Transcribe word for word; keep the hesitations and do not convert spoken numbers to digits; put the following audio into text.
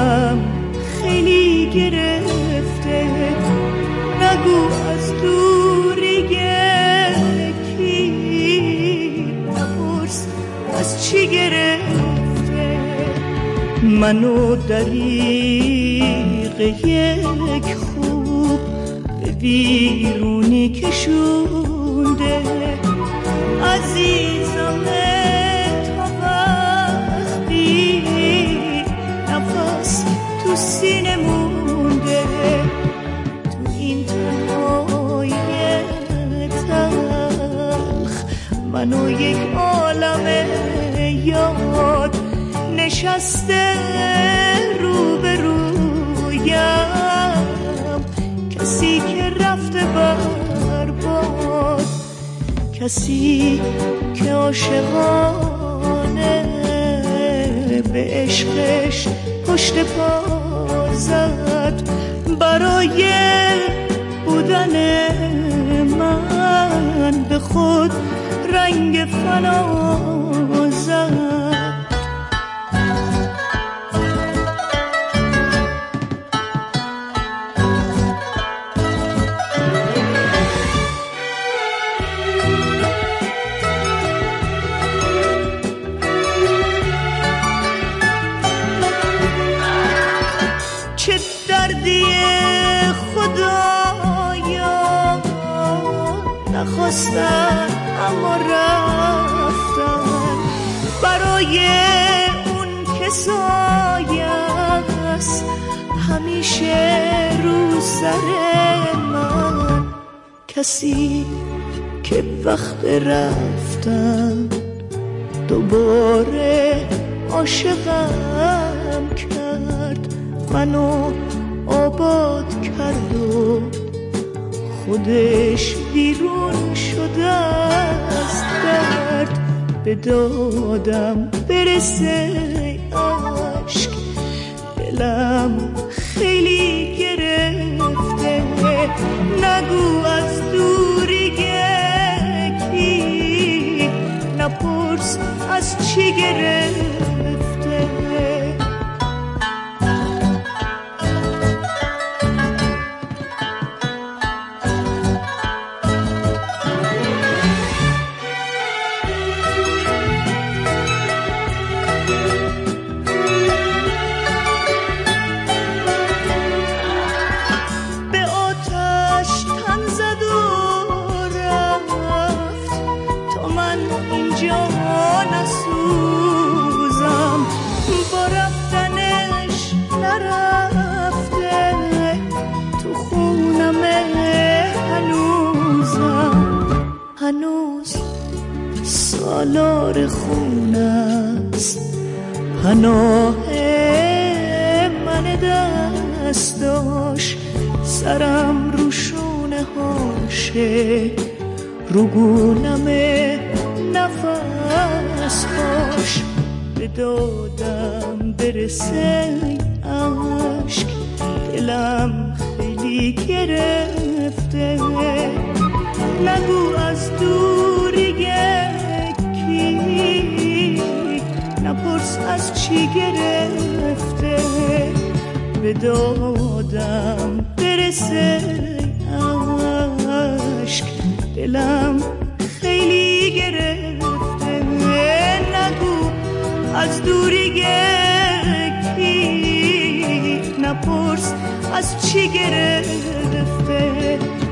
دلم خیلی گرفته، نگو از دوری کی، نپرس از چی گرفته. منو دریغ یک خوب به ویرونی کشونده، عزیزم تا وقتی نفس تو سینه مونده، تو این تنهای تلخ منو یک عالم یاد نشسته رو به رویم، کسی که رفته برباد، کسی که عاشقانه به عشقش پشت پا زد، برای بودن من به خود رنگ فنا زد. چه دردی خدایا، نخواستن اما رفتن، برای اون که سایه‌ست همیشه رو سر من، کسی که وقت رفتن دوباره عاشقم کرد، منو آباد کرد و خودش بیرون شده از درد، به دادم برسه عشق، دلم خیلی گرفته، نگو از دوری کی، نپرس از چی گرفته. نسوزم با رفتنش نرفته، تو خونم هنوزم، هنوز سالار خونست، پناه من دستاش، سرم رو شونه هاشه، رو گونم نفس هاش، به دادم برسه عشق، دلم خیلی گرفته، نگو از دوری کی، نپرس از چی گرفته، به دادم برسه عشق، دلم خیلی گرفته، نگو از دوری کی، نپرس از چی گرفته.